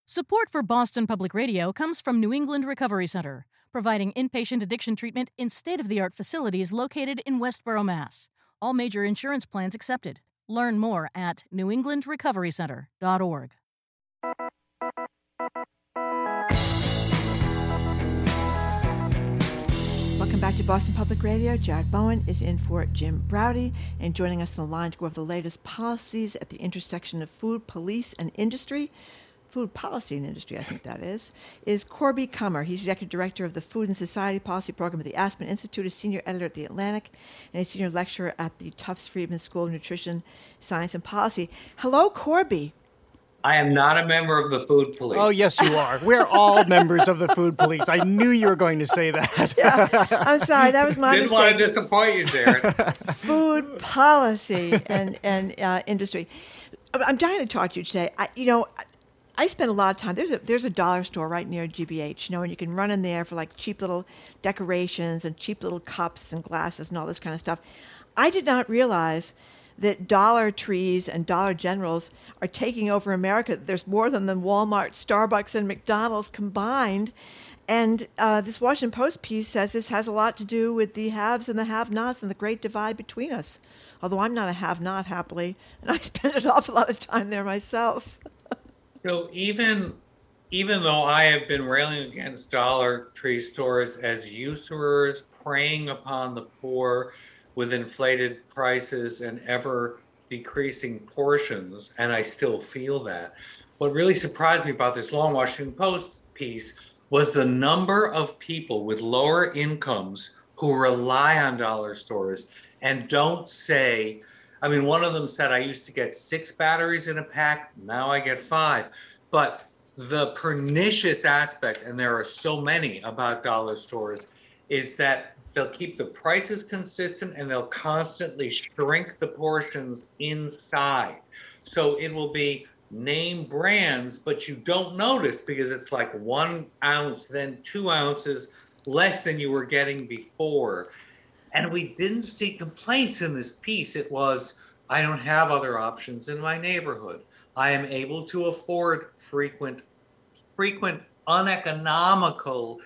Support for Boston Public Radio comes from New England Recovery Center, providing inpatient addiction treatment in state-of-the-art facilities located in Westboro, Mass. All major insurance plans accepted. Learn more at newenglandrecoverycenter.org. Welcome back to Boston Public Radio. Jared Bowen is in for Jim Braude, and joining us on the line to go over the latest policies at the intersection of food, police, and industry. Food policy and industry, I think that is Corby Kummer. He's Executive Director of the Food and Society Policy Program at the Aspen Institute, a Senior Editor at The Atlantic, and a Senior Lecturer at the Tufts Friedman School of Nutrition, Science, and Policy. Hello, Corby. I am not a member of the food police. Oh, yes, you are. We're all members of the food police. I knew you were going to say that. Yeah, I'm sorry. That was my mistake. Didn't want to disappoint you, Jared. Food policy and industry. I'm dying to talk to you today. I spend a lot of time. There's a dollar store right near GBH, and you can run in there for like cheap little decorations and cheap little cups and glasses and all this kind of stuff. I did not realize that Dollar Trees and Dollar Generals are taking over America. There's more than Walmart, Starbucks, and McDonald's combined. And this Washington Post piece says this has a lot to do with the haves and the have-nots and the great divide between us. Although I'm not a have-not, happily, and I spend an awful lot of time there myself. So even though I have been railing against Dollar Tree stores as usurers preying upon the poor with inflated prices and ever decreasing portions, and I still feel that, what really surprised me about this long Washington Post piece was the number of people with lower incomes who rely on dollar stores and don't say, I mean, one of them said, I used to get 6 batteries in a pack, now I get 5. But the pernicious aspect, and there are so many about dollar stores, is that they'll keep the prices consistent and they'll constantly shrink the portions inside. So it will be name brands, but you don't notice because it's like 1 ounce, then 2 ounces less than you were getting before. And we didn't see complaints in this piece. It was, I don't have other options in my neighborhood. I am able to afford frequent, uneconomical,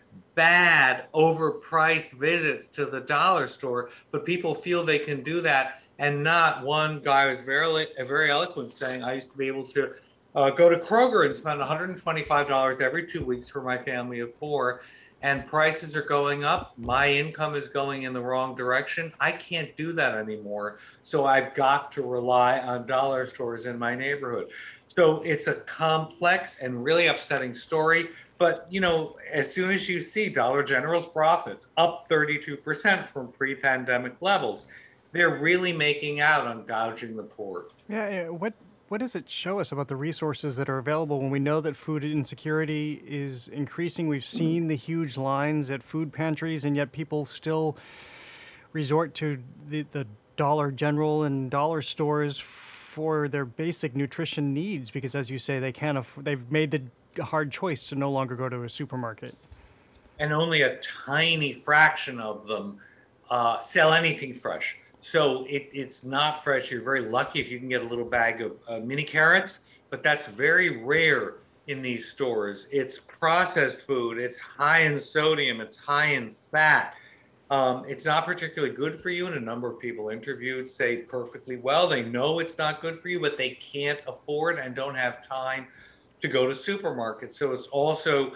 bad, overpriced visits to the dollar store, but people feel they can do that. And not one guy was very eloquent saying, I used to be able to go to Kroger and spend $125 every 2 weeks for my family of 4. And prices are going up. My income is going in the wrong direction. I can't do that anymore. So I've got to rely on dollar stores in my neighborhood. So it's a complex and really upsetting story. But, as soon as you see Dollar General's profits up 32% from pre-pandemic levels, they're really making out on gouging the poor. Yeah. What does it show us about the resources that are available when we know that food insecurity is increasing? We've seen the huge lines at food pantries, and yet people still resort to the Dollar General and dollar stores for their basic nutrition needs because, as you say, they've made the hard choice to no longer go to a supermarket. And only a tiny fraction of them sell anything fresh. So it's not fresh. You're very lucky if you can get a little bag of mini carrots, but that's very rare in these stores. It's processed food. It's high in sodium. It's high in fat. It's not particularly good for you. And a number of people interviewed say perfectly well, they know it's not good for you, but they can't afford and don't have time to go to supermarkets. So it's also,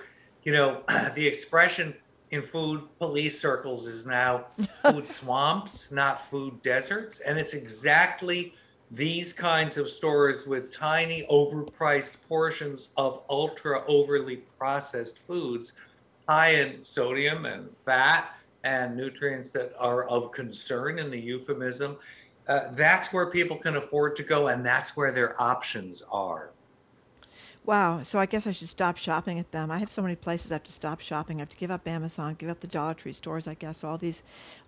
the expression in food police circles is now food swamps, not food deserts. And it's exactly these kinds of stores with tiny overpriced portions of ultra overly processed foods, high in sodium and fat and nutrients that are of concern in the euphemism. That's where people can afford to go, and that's where their options are. Wow. So I guess I should stop shopping at them. I have so many places I have to stop shopping. I have to give up Amazon, give up the Dollar Tree stores, I guess, all these.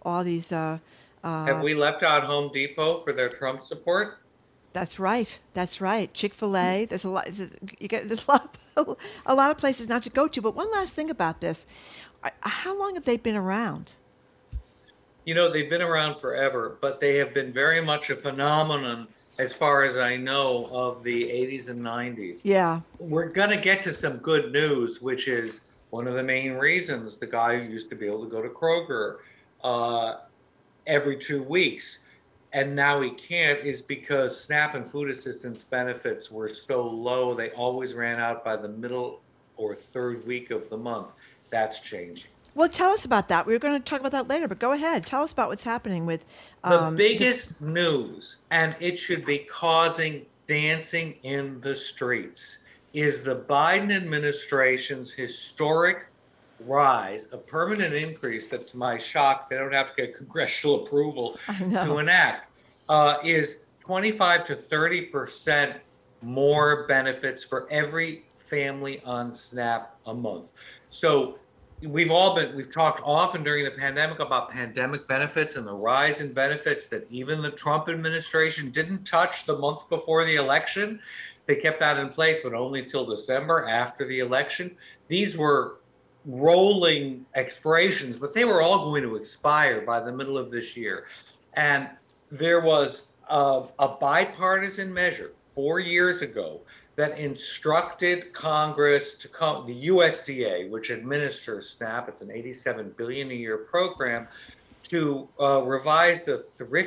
Have we left out Home Depot for their Trump support? That's right. Chick-fil-A. There's a lot. There's a lot of places not to go to. But one last thing about this: how long have they been around? They've been around forever, but they have been very much a phenomenon as far as I know, of the 80s and 90s. Yeah. We're going to get to some good news, which is one of the main reasons the guy who used to be able to go to Kroger uh, every 2 weeks and now he can't is because SNAP and food assistance benefits were so low, they always ran out by the middle or third week of the month. That's changing. Well, tell us about that. We were going to talk about that later, but go ahead. Tell us about what's happening with The the. biggest news, and it should be causing dancing in the streets, is the Biden administration's historic rise, a permanent increase that, to my shock, they don't have to get congressional approval I to know. enact, is 25 to 30% more benefits for every family on SNAP a month. So we've talked often during the pandemic about pandemic benefits and the rise in benefits that even the Trump administration didn't touch the month before the election. They kept that in place, but only till December after the election. These were rolling expirations, but they were all going to expire by the middle of this year. And there was a bipartisan measure 4 years ago that instructed Congress to come, the USDA, which administers SNAP, it's an $87 billion a year program, to revise the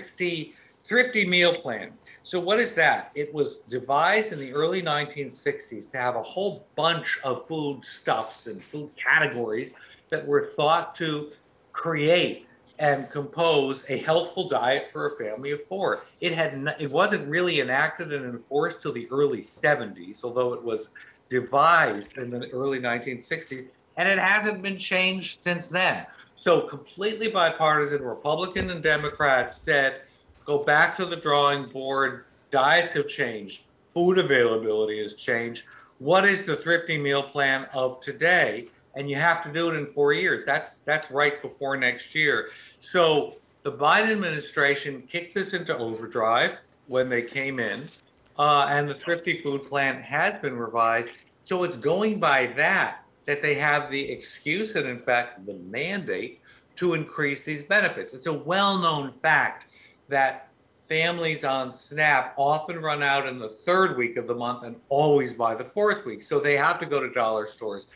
thrifty meal plan. So what is that? It was devised in the early 1960s to have a whole bunch of food stuffs and food categories that were thought to create and compose a healthful diet for a family of four. It wasn't really enacted and enforced till the early 70s, although it was devised in the early 1960s, and it hasn't been changed since then. So completely bipartisan, Republican and Democrats said, go back to the drawing board. Diets have changed. Food availability has changed. What is the thrifty meal plan of today? And you have to do it in 4 years. That's right before next year. So the Biden administration kicked this into overdrive when they came in, and the thrifty food plan has been revised. So it's going by that they have the excuse and in fact the mandate to increase these benefits. It's a well-known fact that families on SNAP often run out in the third week of the month and always by the fourth week. So they have to go to dollar stores.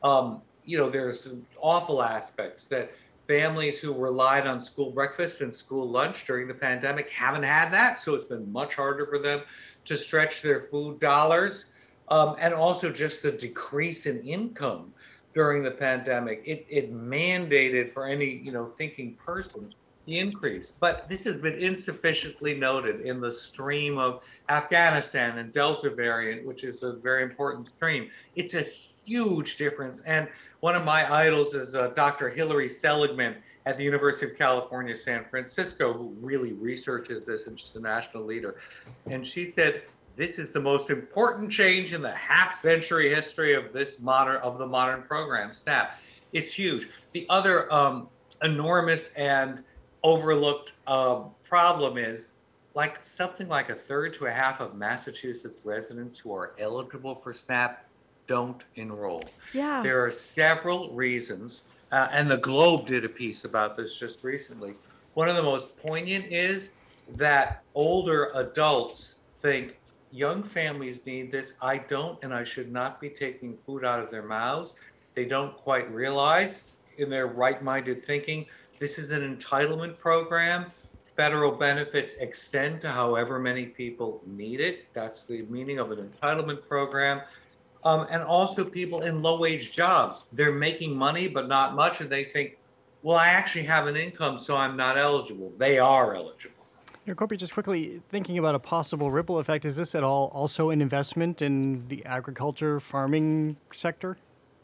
There's some awful aspects that families who relied on school breakfast and school lunch during the pandemic haven't had that. So it's been much harder for them to stretch their food dollars. And also just the decrease in income during the pandemic. It mandated for any, thinking person the increase. But this has been insufficiently noted in the stream of Afghanistan and Delta variant, which is a very important stream. It's a huge difference. And one of my idols is Dr. Hilary Seligman at the University of California, San Francisco, who really researches this, and she's a national leader. And she said, this is the most important change in the half-century history of the modern program, SNAP. It's huge. The other enormous and overlooked problem is something like a third to a half of Massachusetts residents who are eligible for SNAP don't enroll. Yeah. There are several reasons, and the Globe did a piece about this just recently. One of the most poignant is that older adults think young families need this. I don't, and I should not be taking food out of their mouths. They don't quite realize in their right-minded thinking, this is an entitlement program. Federal benefits extend to however many people need it. That's the meaning of an entitlement program. And also people in low-wage jobs. They're making money, but not much, and they think, well, I actually have an income, so I'm not eligible. They are eligible. Kopi, just quickly thinking about a possible ripple effect, is this at all also an investment in the agriculture farming sector?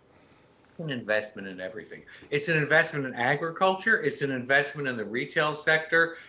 An investment in everything. It's an investment in agriculture. It's an investment in the retail sector.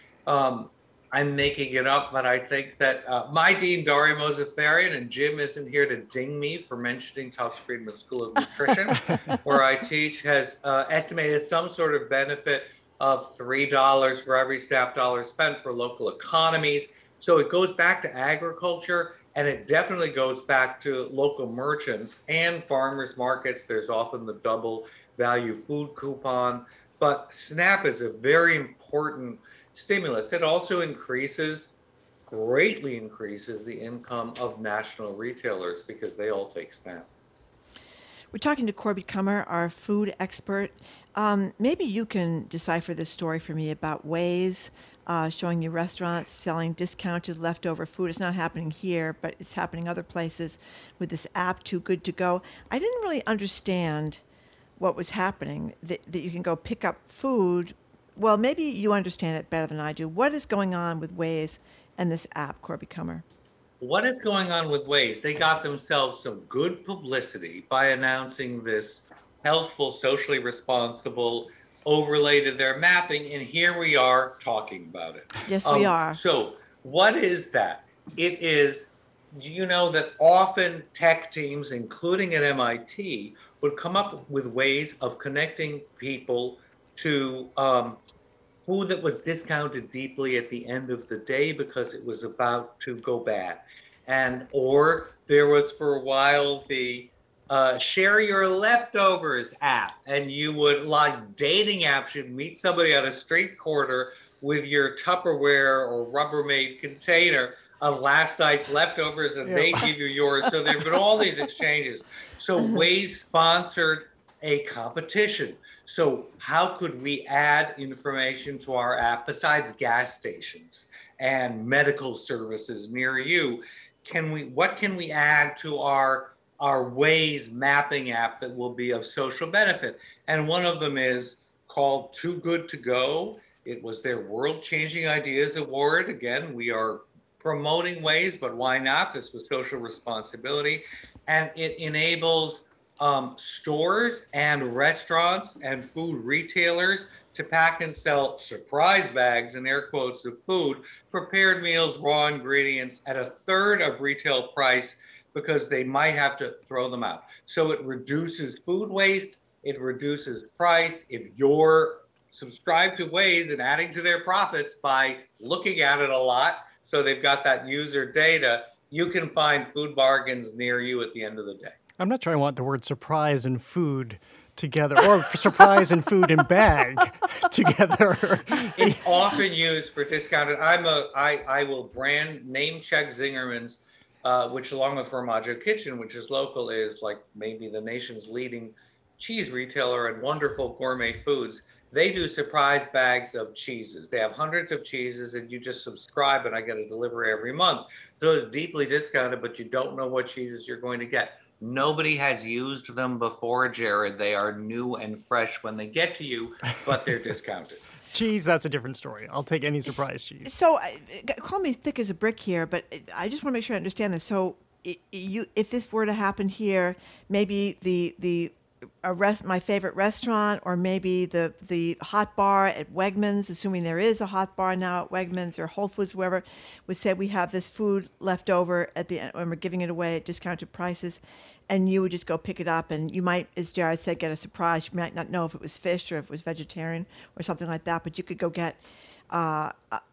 I'm making it up, but I think that my dean, Daria Mozaffarian, and Jim isn't here to ding me for mentioning Tufts Friedman School of Nutrition, where I teach, has estimated some sort of benefit of $3 for every SNAP dollar spent for local economies. So it goes back to agriculture, and it definitely goes back to local merchants and farmers markets. There's often the double value food coupon, but SNAP is a very important stimulus. It also increases greatly increases the income of national retailers because they all take SNAP. We're talking to Corby Kummer, our food expert. Maybe you can decipher this story for me about Waze, showing you restaurants selling discounted leftover food. It's not happening here, but it's happening other places with this app, Too Good to Go. I didn't really understand what was happening, that you can go pick up food. Well, maybe you understand it better than I do. What is going on with Waze and this app, Corby Kummer? What is going on with Waze? They got themselves some good publicity by announcing this healthful, socially responsible overlay to their mapping, and here we are talking about it. Yes, we are. So what is that? It is, you know, that often tech teams, including at MIT, would come up with ways of connecting people to food that was discounted deeply at the end of the day because it was about to go bad. Or there was for a while the share your leftovers app, and you would, like dating apps, you'd meet somebody on a street corner with your Tupperware or Rubbermaid container of last night's leftovers, and they give you yours. So there have been all these exchanges. So Waze sponsored a competition. So how could we add information to our app besides gas stations and medical services near you? What can we add to our Waze mapping app that will be of social benefit? And one of them is called Too Good to Go. It was their World Changing Ideas Award. Again, we are promoting Waze, but why not? This was social responsibility. And it enables stores and restaurants and food retailers to pack and sell surprise bags, in air quotes, of food, prepared meals, raw ingredients at a third of retail price because they might have to throw them out. So it reduces food waste, it reduces price. If you're subscribed to Waze and adding to their profits by looking at it a lot, so they've got that user data, you can find food bargains near you at the end of the day. I'm not sure I want the word surprise and food together, or surprise and food and bag together. It's often used for discounted. I will brand name check Zingerman's, which along with Formaggio Kitchen, which is local, is like maybe the nation's leading cheese retailer and wonderful gourmet foods. They do surprise bags of cheeses. They have hundreds of cheeses, and you just subscribe and I get a delivery every month. So it's deeply discounted, but you don't know what cheeses you're going to get. Nobody has used them before, Jared. They are new and fresh when they get to you, but they're discounted. Cheese, that's a different story. I'll take any surprise cheese. So, call me thick as a brick here, but I just want to make sure I understand this. So, if this were to happen here, maybe my favorite restaurant, or maybe the hot bar at Wegmans, assuming there is a hot bar now at Wegmans or Whole Foods, wherever, would say we have this food left over at the end, and we're giving it away at discounted prices, and you would just go pick it up, and you might, as Jared said, get a surprise. You might not know if it was fish or if it was vegetarian or something like that, but you could go get a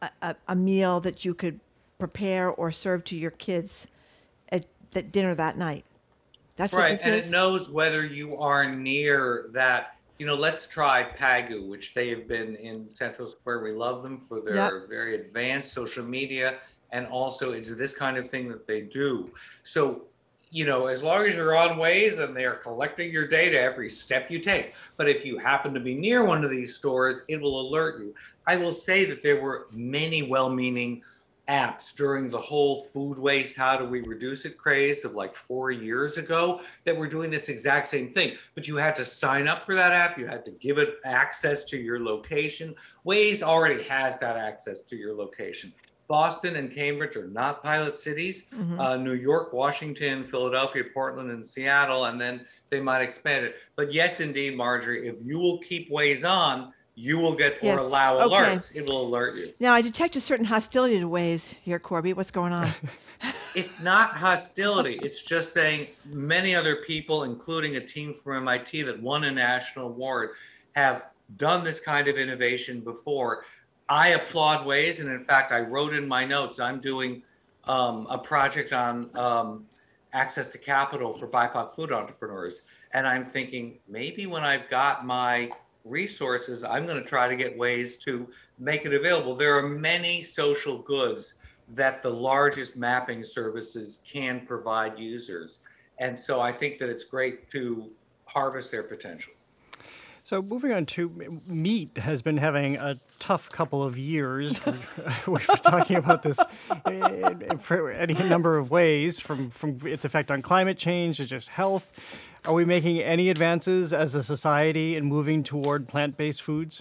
meal that you could prepare or serve to your kids at dinner that night. That's right, what this and is? it knows whether you are near that. You know, let's try Pagu, which they have been in Central Square. We love them for their very advanced social media, and also it's this kind of thing that they do. So, you know, as long as you're on Waze and they are collecting your data every step you take. But if you happen to be near one of these stores, it will alert you. I will say that there were many well-meaning apps during the whole food waste, how do we reduce it craze of like 4 years ago that were doing this exact same thing. But you had to sign up for that app. You had to give it access to your location. Waze already has that access to your location. Boston and Cambridge are not pilot cities. New York, Washington, Philadelphia, Portland, and Seattle, and then they might expand it. But yes, indeed, Marjorie, if you will keep Waze on, you will get or allow alerts. It will alert you. Now, I detect a certain hostility to Waze here, Corby. What's going on? It's not hostility. It's just saying many other people, including a team from MIT that won a national award, have done this kind of innovation before. I applaud Waze, and in fact, I wrote in my notes, I'm doing a project on access to capital for BIPOC food entrepreneurs. And I'm thinking, maybe when I've got my resources, I'm going to try to get ways to make it available. There are many social goods that the largest mapping services can provide users. And so I think that it's great to harvest their potential. So moving on to meat has been having a tough couple of years. We're talking about this for any number of ways, from its effect on climate change to just health. Are we making any advances as a society in moving toward plant-based foods?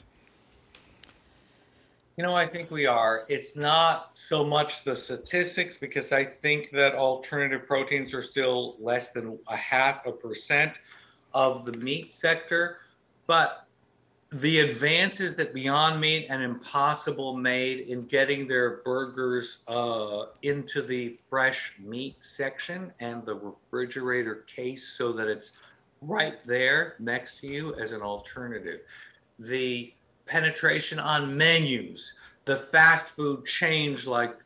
I think we are. It's not so much the statistics, because I think that alternative proteins are still less than 0.5% of the meat sector. But the advances that Beyond Meat and Impossible made in getting their burgers into the fresh meat section and the refrigerator case so that it's right there next to you as an alternative, the penetration on menus, the fast food chains like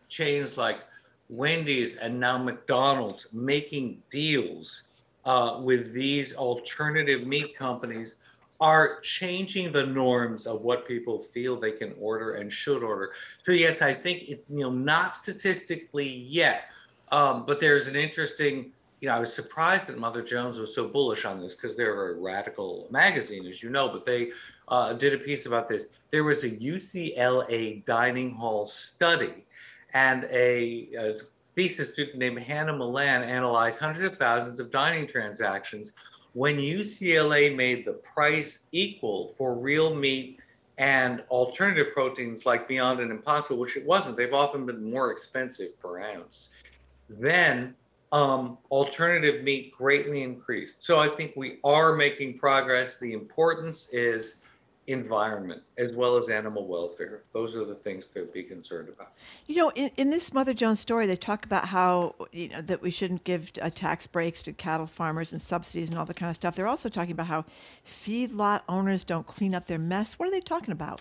Wendy's and now McDonald's making deals with these alternative meat companies are changing the norms of what people feel they can order and should order. So yes, I think not statistically yet, but there's an interesting. I was surprised that Mother Jones was so bullish on this, because they're a radical magazine, as you know, but they did a piece about this. There was a UCLA dining hall study, and a thesis student named Hannah Milan analyzed hundreds of thousands of dining transactions when UCLA made the price equal for real meat and alternative proteins like Beyond and Impossible, which it wasn't. They've often been more expensive per ounce. Then alternative meat greatly increased. So I think we are making progress. The importance is environment as well as animal welfare. Those are the things to be concerned about. In this Mother Jones story, they talk about how that we shouldn't give tax breaks to cattle farmers and subsidies and all that kind of stuff. They're also talking about how feedlot owners don't clean up their mess. What are they talking about?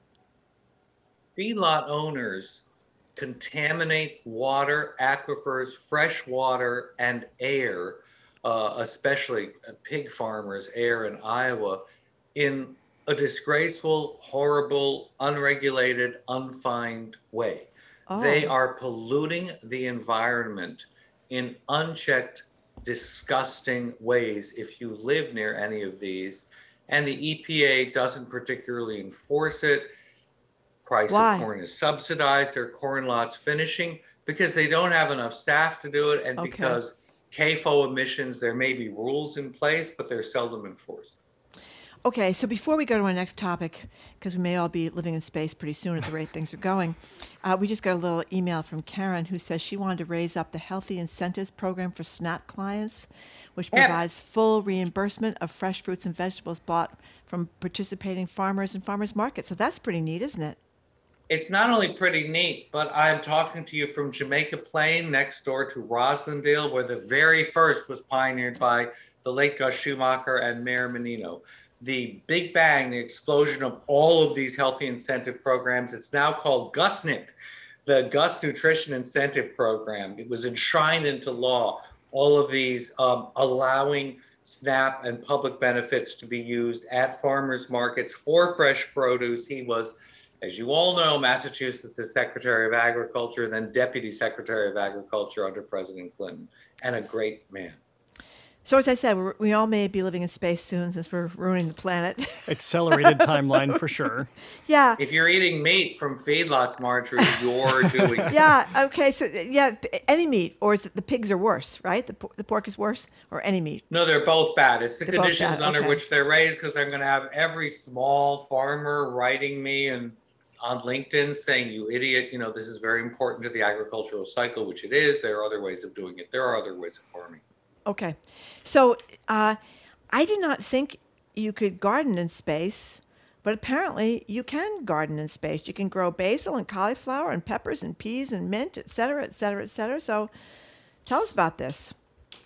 Feedlot owners contaminate water, aquifers, fresh water, and air, especially pig farmers' air in Iowa, in a disgraceful, horrible, unregulated, unfined way. Oh. They are polluting the environment in unchecked, disgusting ways if you live near any of these. And the EPA doesn't particularly enforce it. Price Why? Of corn is subsidized. Their corn lots finishing because they don't have enough staff to do it, and okay. Because CAFO emissions, there may be rules in place, but they're seldom enforced. Okay, so before we go to our next topic, because we may all be living in space pretty soon at the rate things are going, we just got a little email from Karen who says she wanted to raise up the Healthy Incentives Program for SNAP clients, which provides full reimbursement of fresh fruits and vegetables bought from participating farmers and farmers markets. So that's pretty neat, isn't it? It's not only pretty neat, but I'm talking to you from Jamaica Plain, next door to Roslindale, where the very first was pioneered by the late Gus Schumacher and Mayor Menino. The big bang, the explosion of all of these healthy incentive programs, it's now called GusNIP, the Gus Nutrition Incentive Program. It was enshrined into law, all of these allowing SNAP and public benefits to be used at farmers markets for fresh produce. He was, as you all know, Massachusetts' Secretary of Agriculture, then Deputy Secretary of Agriculture under President Clinton, and a great man. So as I said, we all may be living in space soon since we're ruining the planet. Accelerated timeline for sure. Yeah. If you're eating meat from feedlots, Marjorie, you're doing it. Yeah. Okay. So yeah, any meat, or is it the pigs are worse, right? The pork is worse, or any meat? No, they're both bad. It's the conditions under which they're raised, because I'm going to have every small farmer writing me and on LinkedIn saying, you idiot, this is very important to the agricultural cycle, which it is. There are other ways of doing it. There are other ways of farming. Okay. So I did not think you could garden in space, but apparently you can garden in space. You can grow basil and cauliflower and peppers and peas and mint, et cetera, et cetera, et cetera. So tell us about this.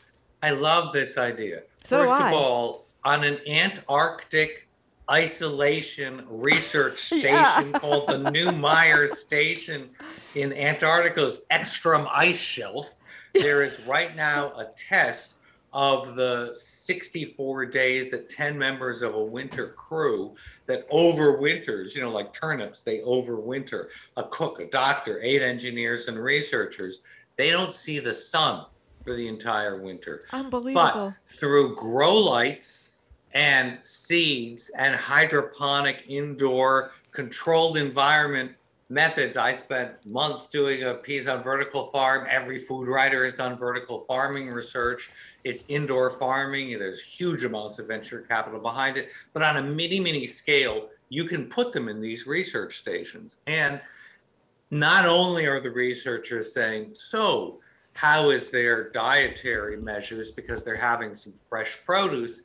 I love this idea. So First of all, on an Antarctic isolation research station called the New Myers Station in Antarctica's Ekstrom ice shelf, there is right now a test of the 64 days that 10 members of a winter crew that overwinters, like turnips, they overwinter. A cook, a doctor, 8 engineers and researchers, they don't see the sun for the entire winter. Unbelievable. But through grow lights and seeds and hydroponic indoor controlled environment methods, I spent months doing a piece on vertical farm. Every food writer has done vertical farming research. It's indoor farming. There's huge amounts of venture capital behind it. But on a mini scale, you can put them in these research stations. And not only are the researchers saying, so how is their dietary measures, because they're having some fresh produce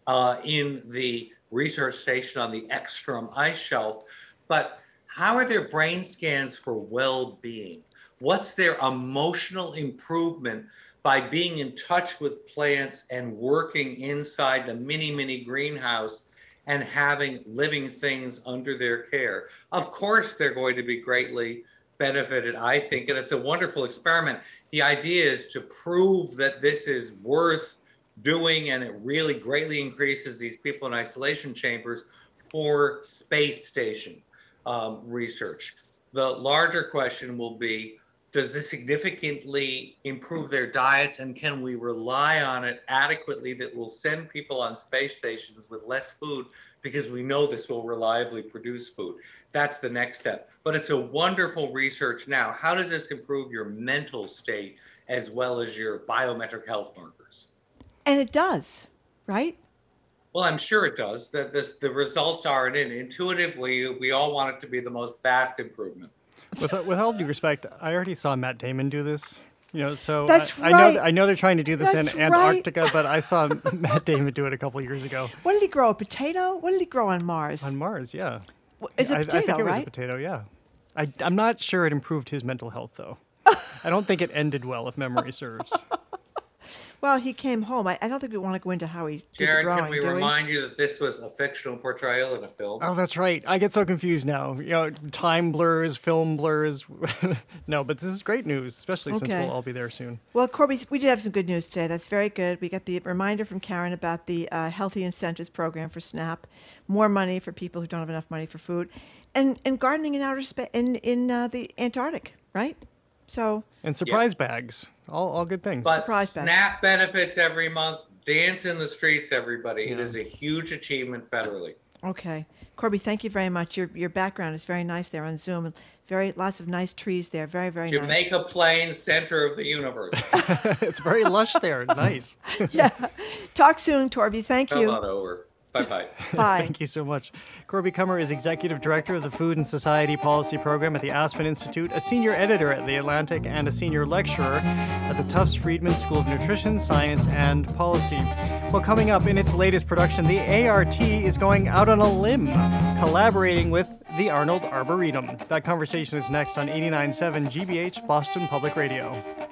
in the research station on the Ekstrom ice shelf, but how are their brain scans for well-being? What's their emotional improvement by being in touch with plants and working inside the mini greenhouse and having living things under their care? Of course, they're going to be greatly benefited, I think, and it's a wonderful experiment. The idea is to prove that this is worth doing, and it really greatly increases these people in isolation chambers for space station research. The larger question will be, does this significantly improve their diets, and can we rely on it adequately that will send people on space stations with less food because we know this will reliably produce food? That's the next step. But it's a wonderful research now. How does this improve your mental state as well as your biometric health markers? And it does, right? Well, I'm sure it does. The results are in. Intuitively, we all want it to be the most vast improvement. With all due respect, I already saw Matt Damon do this. So That's I right. I know they're trying to do this That's in Antarctica, but I saw Matt Damon do it a couple years ago. What did he grow? A potato? What did he grow on Mars? On Mars, yeah. It's a potato, I think it was right? a potato, yeah. I'm not sure it improved his mental health, though. I don't think it ended well, if memory serves. Well, he came home. I don't think we want to go into how he did the Jared, growing, can we do remind you that this was a fictional portrayal in a film? Oh, that's right. I get so confused now. Time blurs, film blurs. No, but this is great news, especially since Okay. we'll all be there soon. Well, Corby, we did have some good news today. That's very good. We got the reminder from Karen about the Healthy Incentives Program for SNAP, more money for people who don't have enough money for food, and gardening in outer space in the Antarctic, right? So And surprise bags. All good things. But Surprise back. SNAP benefits every month. Dance in the streets, everybody. It is a huge achievement federally. okay, Corby, thank you very much. Your background is very nice there on Zoom. Lots of nice trees there. Very nice. Jamaica Plains, center of the universe. It's very lush there. Nice. Yeah. Talk soon, Torby. Thank Come you. on over. Bye-bye. Bye. Thank you so much. Corby Kummer is Executive Director of the Food and Society Policy Program at the Aspen Institute, a Senior Editor at The Atlantic, and a Senior Lecturer at the Tufts Friedman School of Nutrition, Science, and Policy. Well, coming up in its latest production, the ART is going out on a limb, collaborating with the Arnold Arboretum. That conversation is next on 89.7 GBH Boston Public Radio.